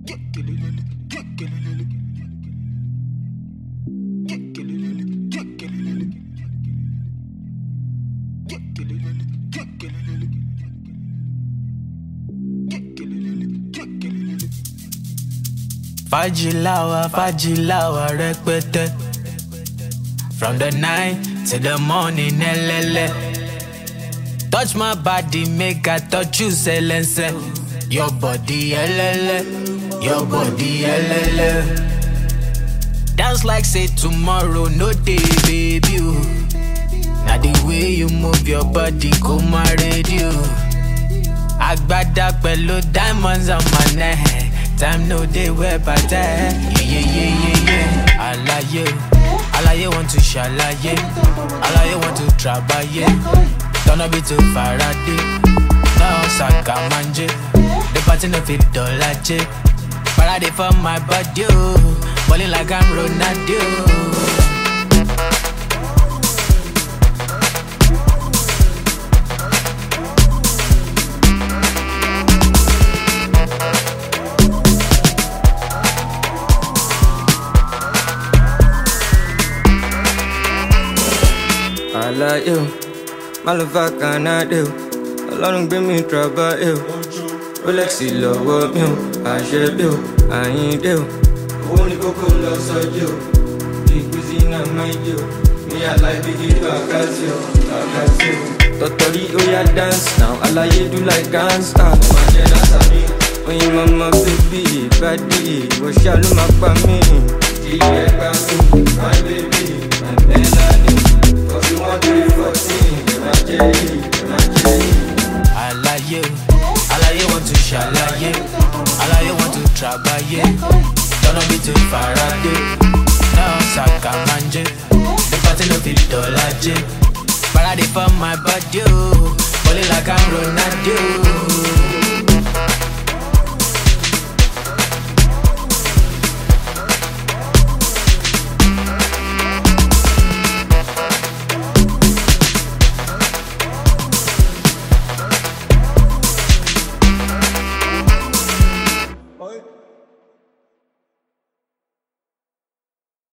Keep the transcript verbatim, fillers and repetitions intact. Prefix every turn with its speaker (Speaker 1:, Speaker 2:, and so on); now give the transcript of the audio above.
Speaker 1: Fajilawa, Fajilawa, rẹpẹtẹ. From the night till the morning, elele. Touch my body, make I touch you, selense. Your body, elele. Your body, elele. Dance like say tomorrow, no day, baby. Now the way you move your body, go my radio. Agbada pẹ̀lú diamonds on my neck. Time no day where but yeah, yeah, yeah, yeah, yeah. Alaye, alaye want to shalaye. Alaye want to trabaye. Don't be too Faraday. Now Saka manje. The party no fit dolaje. Parade for my body, oh. Balling like I'm Ronaldo.
Speaker 2: I like you, motherfucker, not you. Ọlọ́run gbé mi trouble you. Rolex lọ́wọ́ mi o, àṣẹ bí o, àyíndé o. Owó ní kókó lọ sọ́jú o, the cuisine and my deal. Me I like big you, àkàtì o, àkàtì o. Tọ̀tọ̀rí ó yá dance now, àlàyé do like gangster. Ọmọ jẹ́ dáṣà mi. Oyin mama baby, ìbàdí, ìwọ ṣá ló máa pa mí. Ìyẹ́ gbà mí, my baby, my melody.
Speaker 1: Alaye, alaye want to shalaye. Alaye want to trabaye. Don't be too Faraday. Now Saka manje. The party no fit dolaje. Parade for my body, oh. Balling like I'm Ronaldo.